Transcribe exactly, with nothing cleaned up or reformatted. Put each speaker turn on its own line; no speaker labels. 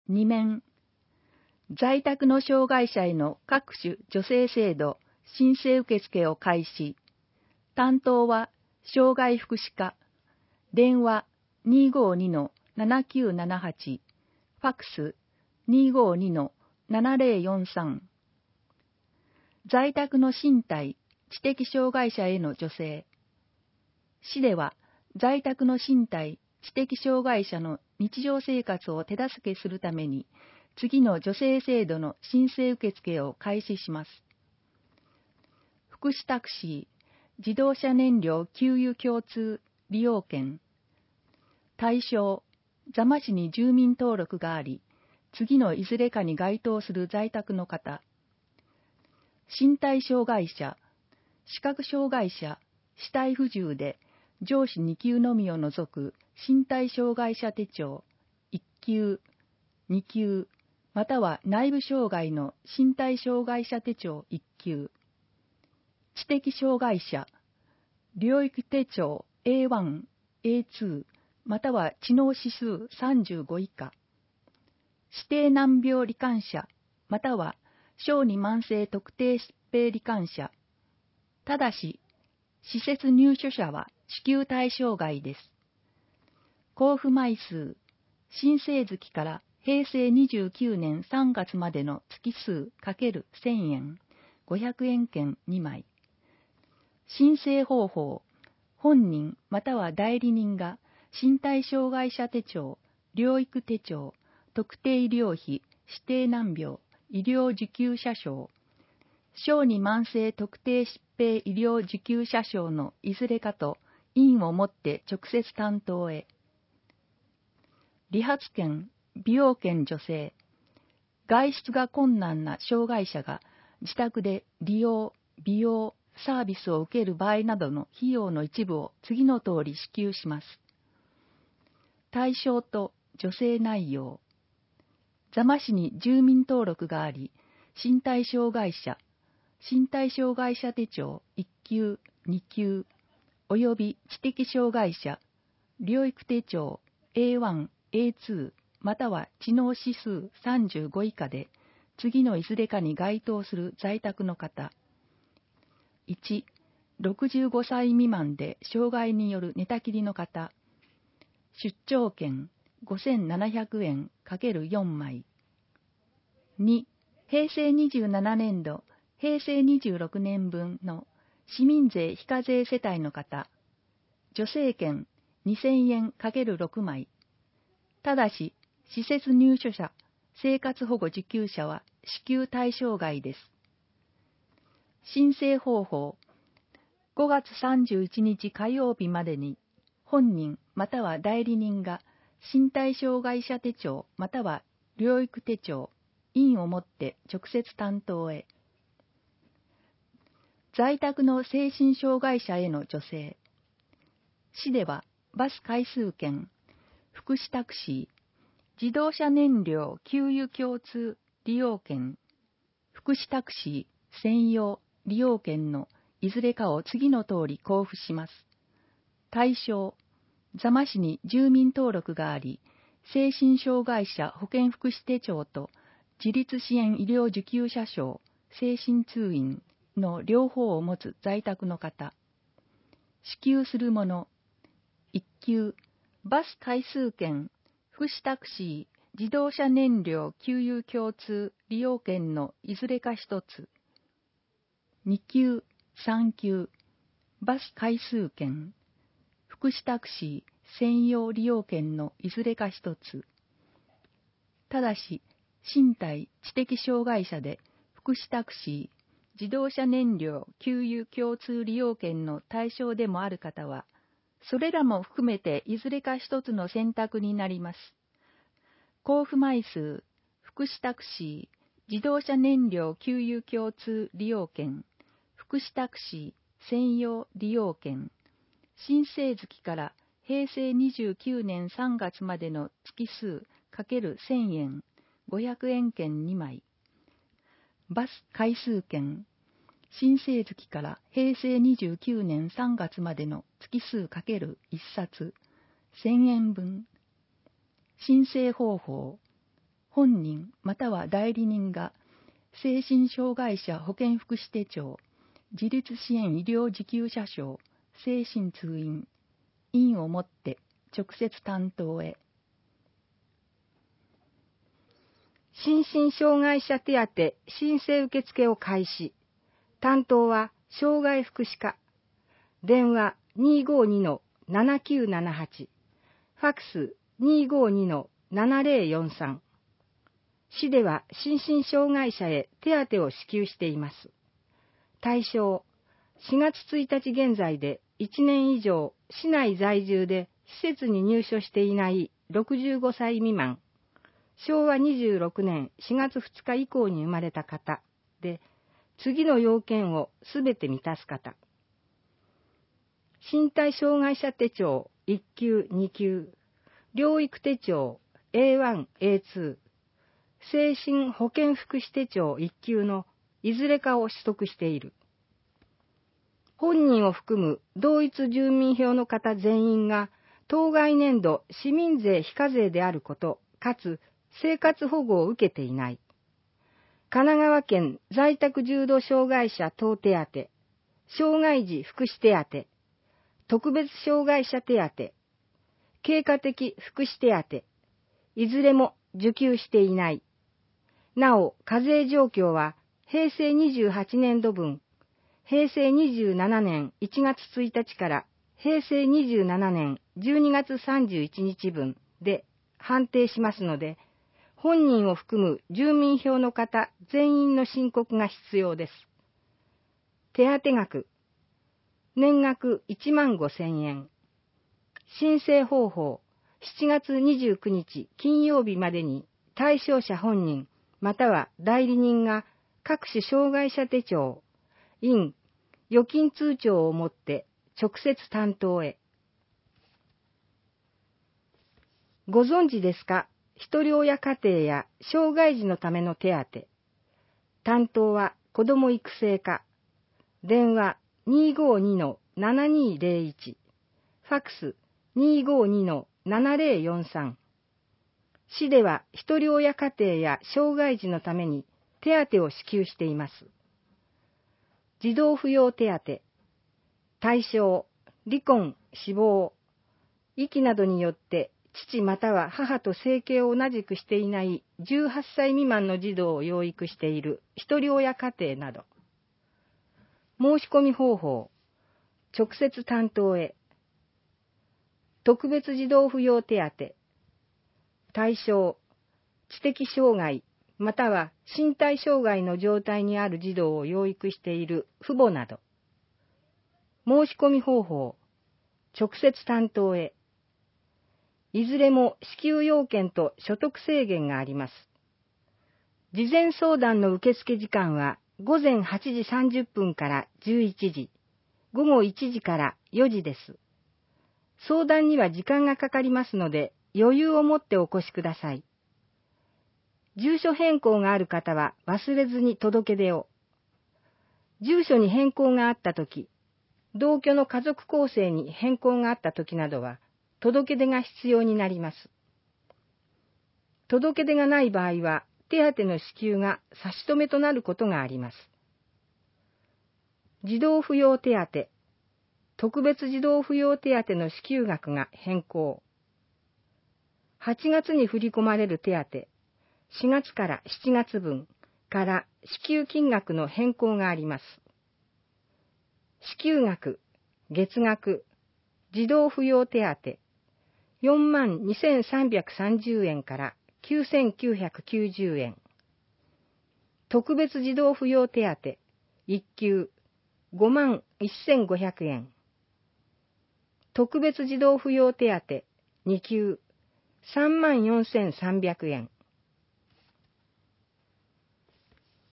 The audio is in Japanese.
に面、在宅の障害者への各種助成制度申請受付を開始。担当は障害福祉課。電話 にーごーにのななきゅうななはち、ファックス にーごーにのななぜろよんさん。在宅の身体、知的障害者への助成。市では在宅の身体、知的障害者の日常生活を手助けするために、次の助成制度の申請受付を開始します。福祉タクシー、自動車燃料給油共通利用券。対象、座間市に住民登録があり、次のいずれかに該当する在宅の方。身体障害者、視覚障害者、肢体不自由で、上司に級のみを除く身体障害者手帳いっ級、に級、または内部障害の身体障害者手帳いっ級。知的障害者、療育手帳 エーワン、エーツー、または知能指数さんじゅうご以下。指定難病罹患者、または小児慢性特定疾病罹患者。ただし、施設入所者は支給対象外です。交付枚数、申請月からへいせいにじゅうきゅうねんさんがつまでの月数 ×せんえん、ごひゃくえん券にまい。申請方法、本人または代理人が身体障害者手帳、療育手帳、特定医療費、指定難病、医療受給者証、小児慢性特定疾病医療受給者証のいずれかと印をもって直接担当へ。理髪券、美容券助成。外出が困難な障害者が自宅で利用、美容、サービスを受ける場合などの費用の一部を次の通り支給します。対象と助成内容。座間市に住民登録があり、身体障害者、身体障害者手帳いっ級、に級、および知的障害者、療育手帳 エーワン、エーツー、または知能指数さんじゅうご以下で、次のいずれかに該当する在宅の方。いち、ろくじゅうごさい未満で障害による寝たきりの方。出張券ごせんななひゃくえん ×よん 枚。に、へいせいにじゅうななねんど、へいせいにじゅうろくねんぶんの市民税非課税世帯の方。助成券にせんえん ×ろく 枚。ただし、施設入所者、生活保護受給者は支給対象外です。申請方法、ごがつさんじゅういちにち火曜日までに、本人または代理人が身体障害者手帳または療育手帳、印をもって直接担当へ。在宅の精神障害者への助成。市ではバス回数券、福祉タクシー、自動車燃料給油共通利用券、福祉タクシー専用利用券のいずれかを次の通り交付します。対象、座間市に住民登録があり、精神障害者保健福祉手帳と自立支援医療受給者証、精神通院の両方を持つ在宅の方。支給するもの、いっ級、バス回数券、福祉タクシー、自動車燃料給油共通利用券のいずれか一つ。に級、さん級、バス回数券、福祉タクシー専用利用券のいずれか一つ。ただし、身体、知的障害者で福祉タクシー、自動車燃料給油共通利用券の対象でもある方は、それらも含めていずれか一つの選択になります。交付枚数、福祉タクシー、自動車燃料給油共通利用券、福祉タクシー専用利用券、申請月からへいせいにじゅうきゅうねんさんがつまでの月数 ×せんえん、ごひゃくえん券にまい。バス回数券、申請月からへいせいにじゅうきゅうねんさんがつまでの月数 ×いっさつ、せんえんぶん。申請方法、 本人または代理人が精神障害者保健福祉手帳、自立支援医療受給者証、精神通院、印をもって直接担当へ。
心身障害者手当申請受付を開始。担当は障害福祉課。電話 にーごーにのななきゅうななはち、ファックス にーごーにのななぜろよんさん。市では心身障害者へ手当を支給しています。対象、しがつついたち現在でいちねん以上市内在住で施設に入所していないろくじゅうごさい未満、しょうわにじゅうろくねんしがつふつか以降に生まれた方で、次の要件をすべて満たす方。身体障害者手帳いっきゅうにきゅう、療育手帳 エーワン、エーツー、精神保健福祉手帳いっきゅうのいずれかを取得している。本人を含む同一住民票の方全員が当該年度市民税非課税であること、かつ生活保護を受けていない。神奈川県在宅重度障害者等手当、障害児福祉手当、特別障害者手当、経過的福祉手当、いずれも受給していない。なお、課税状況はへいせいにじゅうはちねんど分、へいせいにじゅうななねんいちがつついたちからへいせいにじゅうななねんじゅうにがつさんじゅういちにち分で判定しますので、本人を含む住民票の方全員の申告が必要です。手当額、年額いちまんごせんえん。申請方法、しちがつにじゅうくにち金曜日までに対象者本人または代理人が各種障害者手帳、印、預金通帳を持って直接担当へ。ご存知ですか？一人親家庭や障害児のための手当。担当は子ども育成課。電話 にーごーにのななにーぜろいち。ファックス にーごーにのななぜろよんさん。市では一人親家庭や障害児のために手当を支給しています。児童扶養手当。対象、離婚、死亡、遺棄などによって父または母と生計を同じくしていないじゅうはっさい未満の児童を養育している一人親家庭など。申し込み方法、直接担当へ。特別児童扶養手当。対象、知的障害または身体障害の状態にある児童を養育している父母など。申し込み方法、直接担当へ。いずれも支給要件と所得制限があります。事前相談の受付時間はごぜんはちじさんじゅっぷんからじゅういちじ、ごごいちじからよじです。相談には時間がかかりますので余裕を持ってお越しください。住所変更がある方は忘れずに届け出を。住所に変更があったとき、同居の家族構成に変更があったときなどは、届け出が必要になります。届け出がない場合は、手当の支給が差し止めとなることがあります。児童扶養手当、特別児童扶養手当の支給額が変更。はちがつに振り込まれる手当、しがつからしちがつぶんから支給金額の変更があります。支給額、月額、児童扶養手当、よんまんにせんさんびゃくさんじゅうえんからきゅうせんきゅうひゃくきゅうじゅうえん。特別児童扶養手当、いっきゅう、ごまんせんごひゃくえん。特別児童扶養手当、にきゅう、さんまんよんせんさんびゃくえん。